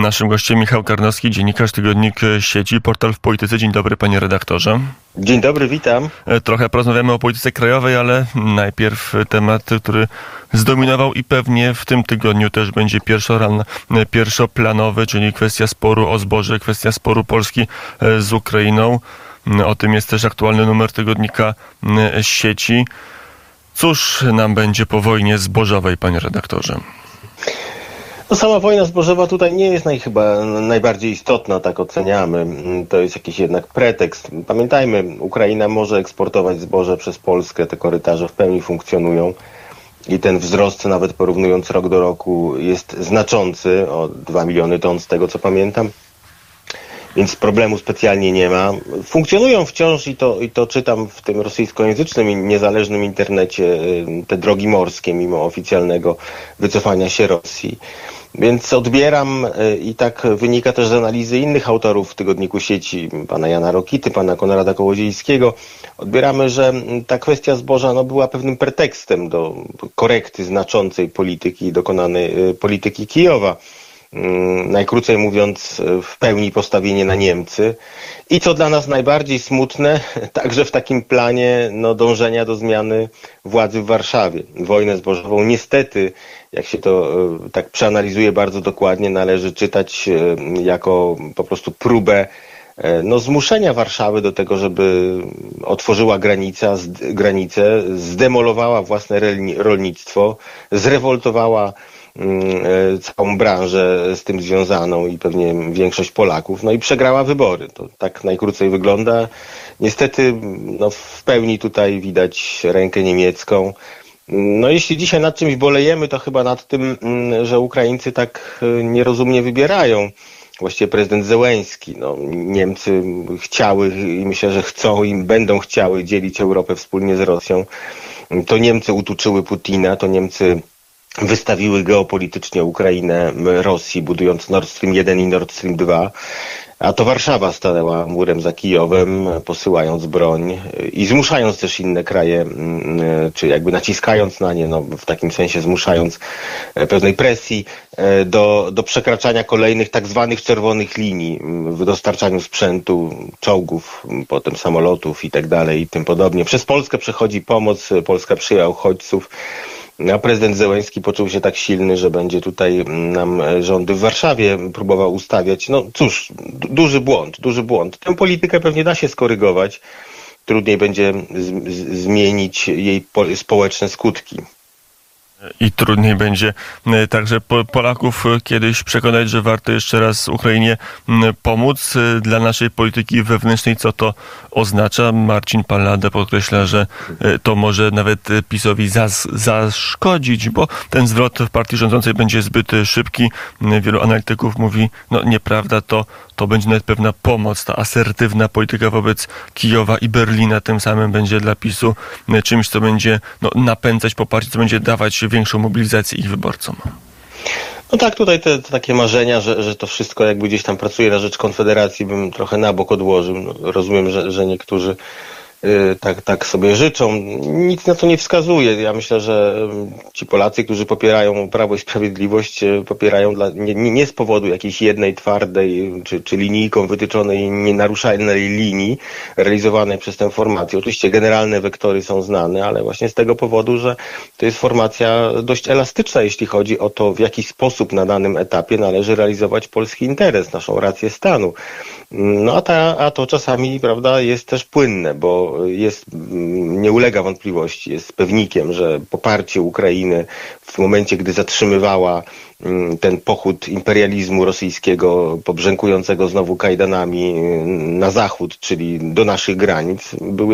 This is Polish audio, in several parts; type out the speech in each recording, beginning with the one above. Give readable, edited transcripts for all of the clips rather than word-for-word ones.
Naszym gościem Michał Karnowski, dziennikarz, tygodnik Sieci, portal w Polityce. Dzień dobry, panie redaktorze. Dzień dobry, witam. Trochę porozmawiamy o polityce krajowej, ale najpierw temat, który zdominował i pewnie w tym tygodniu też będzie pierwszoplanowy, czyli kwestia sporu o zboże, kwestia sporu Polski z Ukrainą. O tym jest też aktualny numer tygodnika Sieci. Cóż nam będzie po wojnie zbożowej, panie redaktorze? No, sama wojna zbożowa tutaj nie jest chyba najbardziej istotna, tak oceniamy. To jest jakiś jednak pretekst. Pamiętajmy, Ukraina może eksportować zboże przez Polskę, te korytarze w pełni funkcjonują i ten wzrost, nawet porównując rok do roku, jest znaczący, o 2 miliony ton z tego co pamiętam. Więc problemu specjalnie nie ma. Funkcjonują wciąż i to czytam w tym rosyjskojęzycznym i niezależnym internecie te drogi morskie mimo oficjalnego wycofania się Rosji. Więc odbieram i tak wynika też z analizy innych autorów w tygodniku Sieci, pana Jana Rokity, pana Konrada Kołodziejskiego. Odbieramy, że ta kwestia zboża była pewnym pretekstem do korekty znaczącej polityki dokonanej polityki Kijowa. Najkrócej mówiąc, w pełni postawienie na Niemcy. I co dla nas najbardziej smutne, także w takim planie dążenia do zmiany władzy w Warszawie. Wojnę zbożową niestety, jak się to tak przeanalizuje bardzo dokładnie, należy czytać jako po prostu próbę zmuszenia Warszawy do tego, żeby otworzyła granicę, zdemolowała własne rolnictwo, zrewoltowała całą branżę z tym związaną i pewnie większość Polaków, i przegrała wybory. To tak najkrócej wygląda. Niestety w pełni tutaj widać rękę niemiecką. Jeśli dzisiaj nad czymś bolejemy, to chyba nad tym, że Ukraińcy tak nierozumnie wybierają. Właściwie prezydent Zełenski. Niemcy chciały i myślę, że chcą i będą chciały dzielić Europę wspólnie z Rosją. To Niemcy utuczyły Putina, to Niemcy wystawiły geopolitycznie Ukrainę Rosji, budując Nord Stream 1 i Nord Stream 2, a to Warszawa stanęła murem za Kijowem, posyłając broń i zmuszając też inne kraje, czy jakby naciskając na nie, w takim sensie zmuszając pewnej presji do przekraczania kolejnych tak zwanych czerwonych linii w dostarczaniu sprzętu, czołgów, potem samolotów i tak dalej i tym podobnie. Przez Polskę przechodzi pomoc, Polska przyjęła uchodźców. A prezydent Zełenski poczuł się tak silny, że będzie tutaj nam rządy w Warszawie próbował ustawiać. Cóż, duży błąd. Tę politykę pewnie da się skorygować. Trudniej będzie zmienić jej społeczne skutki. I trudniej będzie także Polaków kiedyś przekonać, że warto jeszcze raz Ukrainie pomóc. Dla naszej polityki wewnętrznej co to oznacza? Marcin Pallada podkreśla, że to może nawet PiS-owi zaszkodzić, bo ten zwrot w partii rządzącej będzie zbyt szybki. Wielu analityków mówi, nieprawda, to będzie nawet pewna pomoc. Ta asertywna polityka wobec Kijowa i Berlina tym samym będzie dla PiS-u czymś, co będzie napędzać poparcie, co będzie dawać większą mobilizację ich wyborcom. Tak, tutaj te takie marzenia, że to wszystko jakby gdzieś tam pracuje na rzecz Konfederacji, bym trochę na bok odłożył. Rozumiem, że niektórzy tak sobie życzą. Nic na to nie wskazuje. Ja myślę, że ci Polacy, którzy popierają Prawo i Sprawiedliwość, popierają nie z powodu jakiejś jednej twardej czy linijką wytyczonej nienaruszalnej linii realizowanej przez tę formację. Oczywiście generalne wektory są znane, ale właśnie z tego powodu, że to jest formacja dość elastyczna, jeśli chodzi o to, w jaki sposób na danym etapie należy realizować polski interes, naszą rację stanu. A to czasami, prawda, jest też płynne, bo nie ulega wątpliwości, jest pewnikiem, że poparcie Ukrainy w momencie, gdy zatrzymywała ten pochód imperializmu rosyjskiego pobrzękującego znowu kajdanami na zachód, czyli do naszych granic,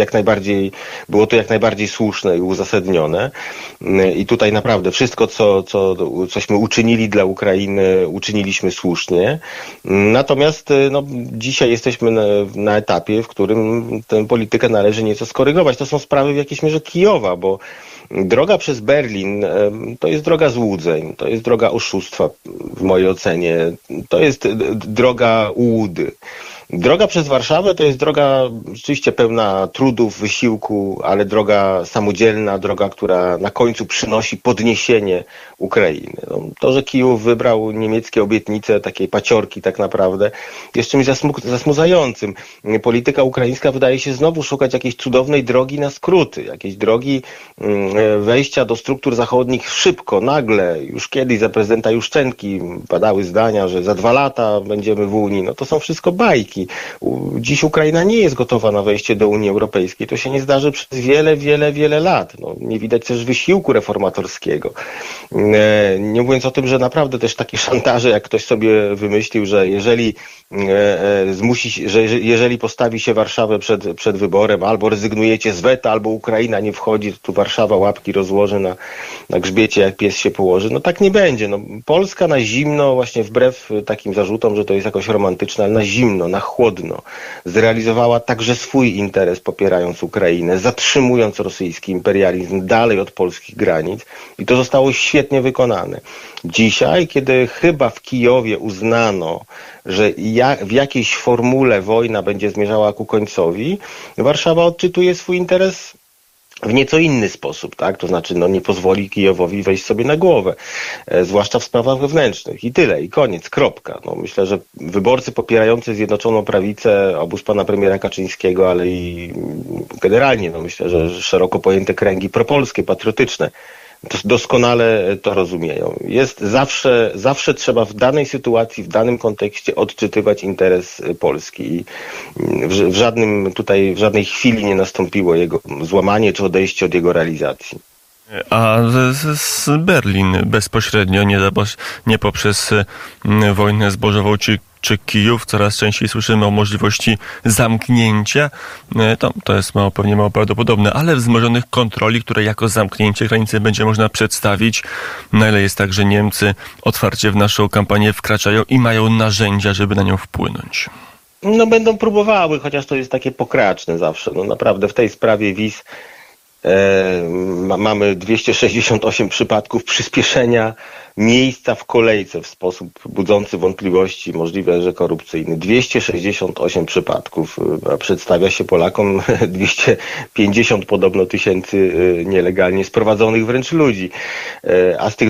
było to jak najbardziej słuszne i uzasadnione. I tutaj naprawdę wszystko, cośmy uczynili dla Ukrainy, uczyniliśmy słusznie. Natomiast dzisiaj jesteśmy na etapie, w którym tę politykę należy nieco skorygować. To są sprawy w jakiejś mierze Kijowa, bo droga przez Berlin to jest droga złudzeń, to jest droga oszustwa w mojej ocenie, to jest droga ułudy. Droga przez Warszawę to jest droga rzeczywiście pełna trudów, wysiłku, ale droga samodzielna, droga, która na końcu przynosi podniesienie Ukrainy. No, to, że Kijów wybrał niemieckie obietnice, takiej paciorki tak naprawdę, jest czymś zasmucającym. Polityka ukraińska wydaje się znowu szukać jakiejś cudownej drogi na skróty, jakiejś drogi wejścia do struktur zachodnich szybko, nagle. Już kiedyś za prezydenta Juszczenki padały zdania, że za 2 lata będziemy w Unii. No to są wszystko bajki. Dziś Ukraina nie jest gotowa na wejście do Unii Europejskiej. To się nie zdarzy przez wiele lat. No, nie widać też wysiłku reformatorskiego. Nie mówiąc o tym, że naprawdę też takie szantaże, jak ktoś sobie wymyślił, że jeżeli postawi się Warszawę przed wyborem, albo rezygnujecie z weta, albo Ukraina nie wchodzi, to tu Warszawa łapki rozłoży na grzbiecie, jak pies się położy. No tak nie będzie. No, Polska na zimno, właśnie wbrew takim zarzutom, że to jest jakoś romantyczne, ale na zimno, na chłodno zrealizowała także swój interes, popierając Ukrainę, zatrzymując rosyjski imperializm dalej od polskich granic, i to zostało świetnie wykonane. Dzisiaj, kiedy chyba w Kijowie uznano, że w jakiejś formule wojna będzie zmierzała ku końcowi, Warszawa odczytuje swój interes w nieco inny sposób, tak? To znaczy, nie pozwoli Kijowowi wejść sobie na głowę, zwłaszcza w sprawach wewnętrznych. I tyle, i koniec, kropka. Myślę, że wyborcy popierający Zjednoczoną Prawicę, obóz pana premiera Kaczyńskiego, ale i generalnie, myślę, że szeroko pojęte kręgi propolskie, patriotyczne, doskonale to rozumieją. Zawsze trzeba w danej sytuacji, w danym kontekście odczytywać interes Polski. I w żadnej chwili nie nastąpiło jego złamanie czy odejście od jego realizacji. A z Berlin bezpośrednio, nie poprzez wojnę zbożową czy Kijów, coraz częściej słyszymy o możliwości zamknięcia. To jest pewnie mało prawdopodobne, ale wzmożonych kontroli, które jako zamknięcie granicy będzie można przedstawić. Na ile jest tak, że Niemcy otwarcie w naszą kampanię wkraczają i mają narzędzia, żeby na nią wpłynąć? Będą próbowały, chociaż to jest takie pokraczne zawsze. Naprawdę w tej sprawie wiz mamy 268 przypadków przyspieszenia miejsca w kolejce w sposób budzący wątpliwości, możliwe, że korupcyjny. 268 przypadków. Przedstawia się Polakom 250 podobno tysięcy nielegalnie sprowadzonych wręcz ludzi. A z tych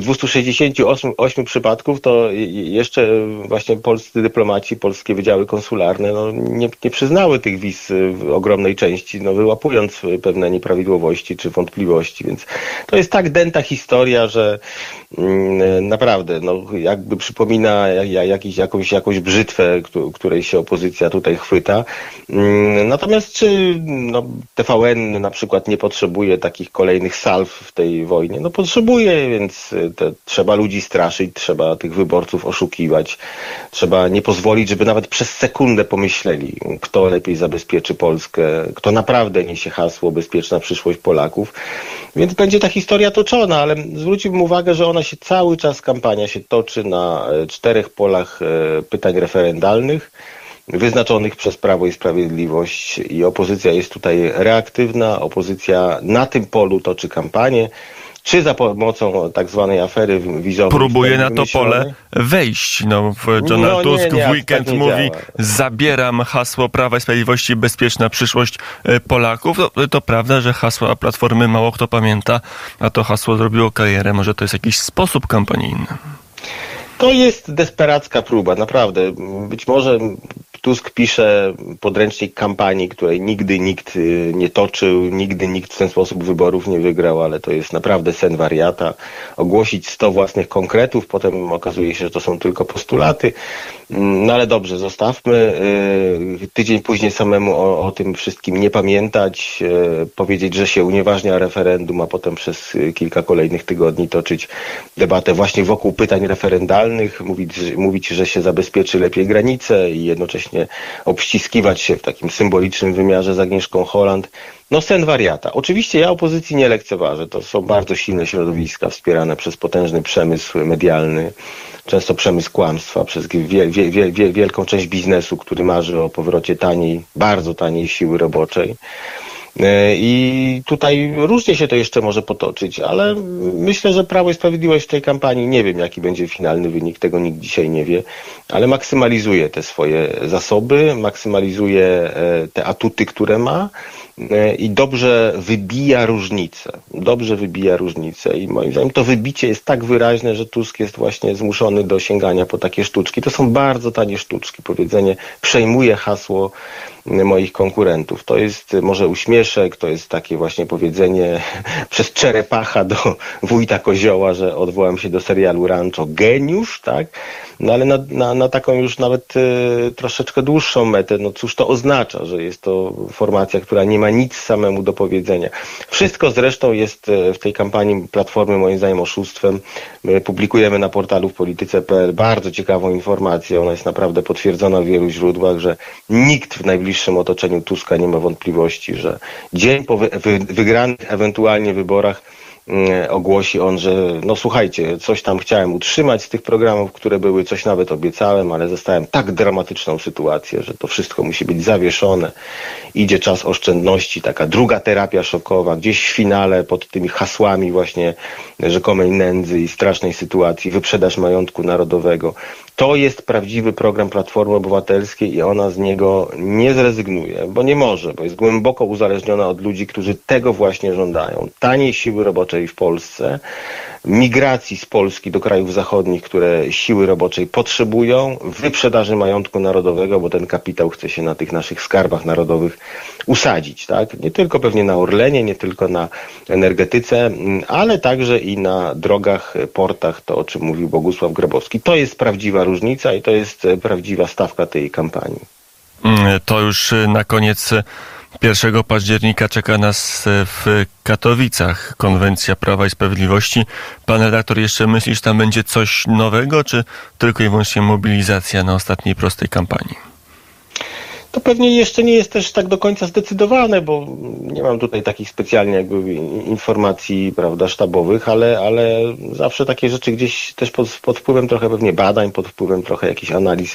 268 przypadków to jeszcze właśnie polscy dyplomaci, polskie wydziały konsularne nie przyznały tych wiz w ogromnej części, wyłapując pewne nieprawidłowości czy wątpliwości. Więc to jest tak dęta historia, że naprawdę, jakby przypomina jakąś brzytwę, której się opozycja tutaj chwyta. Natomiast czy TVN na przykład nie potrzebuje takich kolejnych salw w tej wojnie? Potrzebuje, więc trzeba ludzi straszyć, trzeba tych wyborców oszukiwać, trzeba nie pozwolić, żeby nawet przez sekundę pomyśleli, kto lepiej zabezpieczy Polskę, kto naprawdę niesie hasło bezpieczna przyszłość Polaków. Więc będzie ta historia toczona, ale zwróciłbym uwagę, że ona się cały czas, kampania się toczy na 4 polach pytań referendalnych wyznaczonych przez Prawo i Sprawiedliwość, i opozycja jest tutaj reaktywna, opozycja na tym polu toczy kampanię, czy za pomocą tak zwanej afery wizowej. Próbuje na to pole wejść. Donald Tusk w weekend tak mówi, zabieram hasło Prawa i Sprawiedliwości, bezpieczna przyszłość Polaków. To prawda, że hasła Platformy mało kto pamięta, a to hasło zrobiło karierę. Może to jest jakiś sposób kampanijny? To jest desperacka próba, naprawdę. Być może Tusk pisze podręcznik kampanii, której nigdy nikt nie toczył, nigdy nikt w ten sposób wyborów nie wygrał, ale to jest naprawdę sen wariata. Ogłosić 100 własnych konkretów, potem okazuje się, że to są tylko postulaty. Ale dobrze, zostawmy. Tydzień później samemu o tym wszystkim nie pamiętać, powiedzieć, że się unieważnia referendum, a potem przez kilka kolejnych tygodni toczyć debatę właśnie wokół pytań referendalnych, mówić, że się zabezpieczy lepiej granice i jednocześnie obściskiwać się w takim symbolicznym wymiarze z Agnieszką Holland. Sen wariata. Oczywiście ja opozycji nie lekceważę. To są bardzo silne środowiska wspierane przez potężny przemysł medialny, często przemysł kłamstwa, przez wielką część biznesu, który marzy o powrocie taniej, bardzo taniej siły roboczej. I tutaj różnie się to jeszcze może potoczyć, ale myślę, że Prawo i Sprawiedliwość w tej kampanii, nie wiem jaki będzie finalny wynik, tego nikt dzisiaj nie wie, ale maksymalizuje te swoje zasoby, maksymalizuje te atuty, które ma i dobrze wybija różnice. Dobrze wybija różnice i moim zdaniem to wybicie jest tak wyraźne, że Tusk jest właśnie zmuszony do sięgania po takie sztuczki. To są bardzo tanie sztuczki. Powiedzenie przejmuje hasło moich konkurentów. To jest może uśmieszek, to jest takie właśnie powiedzenie przez Czerepacha do wójta Kozioła, że odwołam się do serialu Rancho. Geniusz, tak? No ale na taką już nawet troszeczkę dłuższą metę, no cóż to oznacza, że jest to formacja, która nie ma nic samemu do powiedzenia. Wszystko zresztą jest w tej kampanii Platformy moim zdaniem oszustwem. My publikujemy na portalu w polityce.pl bardzo ciekawą informację, ona jest naprawdę potwierdzona w wielu źródłach, że nikt w najbliższym otoczeniu Tuska nie ma wątpliwości, że dzień po wygranych ewentualnie wyborach ogłosi on, że no słuchajcie, coś tam chciałem utrzymać z tych programów, które były, coś nawet obiecałem, ale zostałem tak dramatyczną sytuację, że to wszystko musi być zawieszone. Idzie czas oszczędności, taka druga terapia szokowa, gdzieś w finale pod tymi hasłami właśnie rzekomej nędzy i strasznej sytuacji, wyprzedaż majątku narodowego. To jest prawdziwy program Platformy Obywatelskiej i ona z niego nie zrezygnuje, bo nie może, bo jest głęboko uzależniona od ludzi, którzy tego właśnie żądają. Taniej siły roboczej w Polsce, migracji z Polski do krajów zachodnich, które siły roboczej potrzebują, wyprzedaży majątku narodowego, bo ten kapitał chce się na tych naszych skarbach narodowych usadzić, tak? Nie tylko pewnie na Orlenie, nie tylko na energetyce, ale także i na drogach, portach, to o czym mówił Bogusław Grabowski. To jest prawdziwa różnica i to jest prawdziwa stawka tej kampanii. To już na koniec 1 października czeka nas w Katowicach konwencja Prawa i Sprawiedliwości. Pan redaktor jeszcze myśli, że tam będzie coś nowego, czy tylko i wyłącznie mobilizacja na ostatniej prostej kampanii? To pewnie jeszcze nie jest też tak do końca zdecydowane, bo nie mam tutaj takich specjalnie jakby informacji, prawda, sztabowych, ale zawsze takie rzeczy gdzieś też pod wpływem trochę pewnie badań, pod wpływem trochę jakichś analiz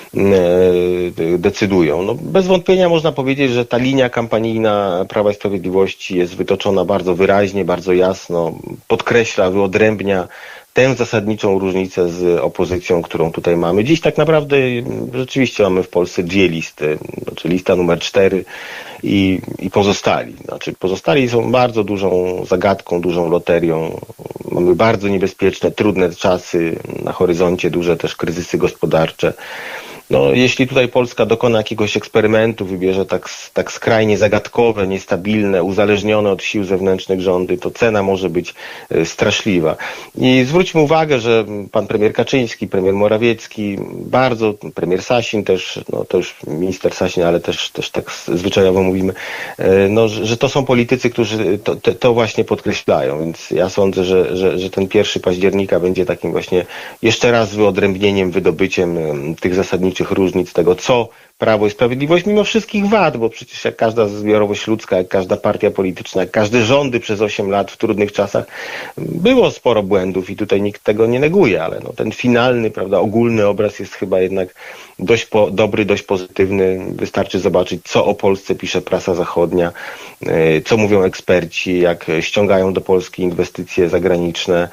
decydują. No, bez wątpienia można powiedzieć, że ta linia kampanijna Prawa i Sprawiedliwości jest wytoczona bardzo wyraźnie, bardzo jasno, podkreśla, wyodrębnia tę zasadniczą różnicę z opozycją, którą tutaj mamy. Dziś tak naprawdę rzeczywiście mamy w Polsce dwie listy, znaczy lista numer 4 i pozostali. Znaczy pozostali są bardzo dużą zagadką, dużą loterią. Mamy bardzo niebezpieczne, trudne czasy, na horyzoncie duże też kryzysy gospodarcze. No, jeśli tutaj Polska dokona jakiegoś eksperymentu, wybierze tak skrajnie zagadkowe, niestabilne, uzależnione od sił zewnętrznych rządy, to cena może być straszliwa. I zwróćmy uwagę, że pan premier Kaczyński, premier Morawiecki, bardzo, premier Sasin też, no to już minister Sasin, ale też tak zwyczajowo mówimy, no, że to są politycy, którzy to właśnie podkreślają, więc ja sądzę, że ten 1 października będzie takim właśnie jeszcze raz wyodrębnieniem, wydobyciem tych zasadniczych różnic tego, co Prawo i Sprawiedliwość, mimo wszystkich wad, bo przecież jak każda zbiorowość ludzka, jak każda partia polityczna, jak każde rządy przez 8 lat w trudnych czasach, było sporo błędów i tutaj nikt tego nie neguje, ale no, ten finalny, prawda, ogólny obraz jest chyba jednak dość dobry, dość pozytywny. Wystarczy zobaczyć, co o Polsce pisze prasa zachodnia, co mówią eksperci, jak ściągają do Polski inwestycje zagraniczne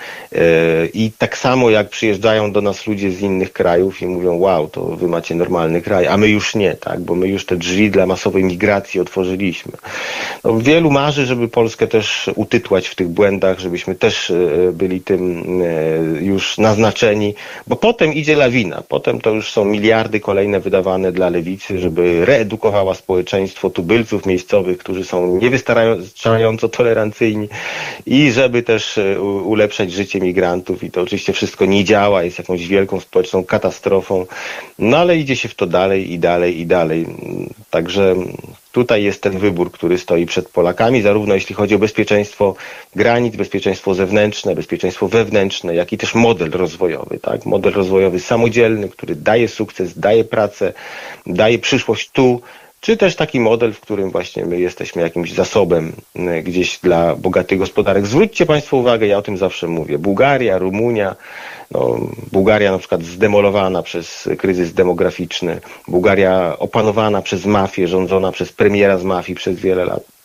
i tak samo jak przyjeżdżają do nas ludzie z innych krajów i mówią, wow, to wy macie normalny kraj, a my już nie, tak, bo my już te drzwi dla masowej migracji otworzyliśmy. No, wielu marzy, żeby Polskę też utytłać w tych błędach, żebyśmy też byli tym już naznaczeni, bo potem idzie lawina, potem to już są miliardy kolejne wydawane dla lewicy, żeby reedukowała społeczeństwo tubylców miejscowych, którzy są niewystarczająco tolerancyjni i żeby też ulepszać życie migrantów i to oczywiście wszystko nie działa, jest jakąś wielką społeczną katastrofą, no ale idzie się w to dalej i dalej i dalej. Także tutaj jest ten wybór, który stoi przed Polakami, zarówno jeśli chodzi o bezpieczeństwo granic, bezpieczeństwo zewnętrzne, bezpieczeństwo wewnętrzne, jak i też model rozwojowy, tak? Model rozwojowy samodzielny, który daje sukces, daje pracę, daje przyszłość tu, czy też taki model, w którym właśnie my jesteśmy jakimś zasobem gdzieś dla bogatych gospodarek. Zwróćcie Państwo uwagę, ja o tym zawsze mówię. Bułgaria, Rumunia, no, Bułgaria na przykład zdemolowana przez kryzys demograficzny, Bułgaria opanowana przez mafię, rządzona przez premiera z mafii przez wiele lat.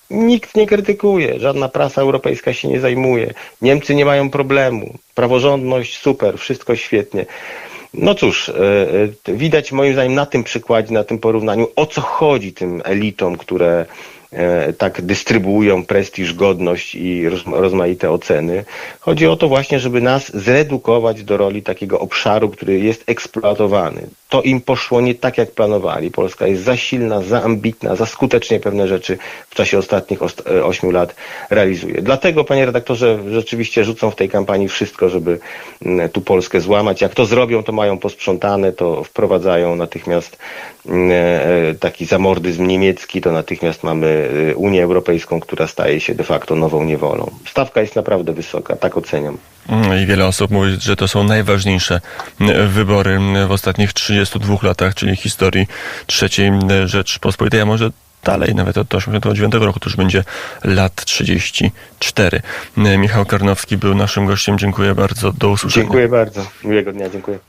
Nikt nie krytykuje, żadna prasa europejska się nie zajmuje. Niemcy nie mają problemu. Praworządność super, wszystko świetnie. No cóż, widać moim zdaniem na tym przykładzie, na tym porównaniu, o co chodzi tym elitom, które tak dystrybuują prestiż, godność i rozmaite oceny. Chodzi o to właśnie, żeby nas zredukować do roli takiego obszaru, który jest eksploatowany. To im poszło nie tak, jak planowali. Polska jest za silna, za ambitna, za skutecznie pewne rzeczy w czasie ostatnich 8 lat realizuje. Dlatego, panie redaktorze, rzeczywiście rzucą w tej kampanii wszystko, żeby tu Polskę złamać. Jak to zrobią, to mają posprzątane, to wprowadzają natychmiast taki zamordyzm niemiecki, to natychmiast mamy Unię Europejską, która staje się de facto nową niewolą. Stawka jest naprawdę wysoka, tak oceniam. I wiele osób mówi, że to są najważniejsze wybory w ostatnich 32 latach, czyli historii III Rzeczypospolitej, a może dalej, nawet od 1989 roku to już będzie lat 34. Michał Karnowski był naszym gościem. Dziękuję bardzo. Do usłyszenia. Dziękuję bardzo. Miłego dnia. Dziękuję.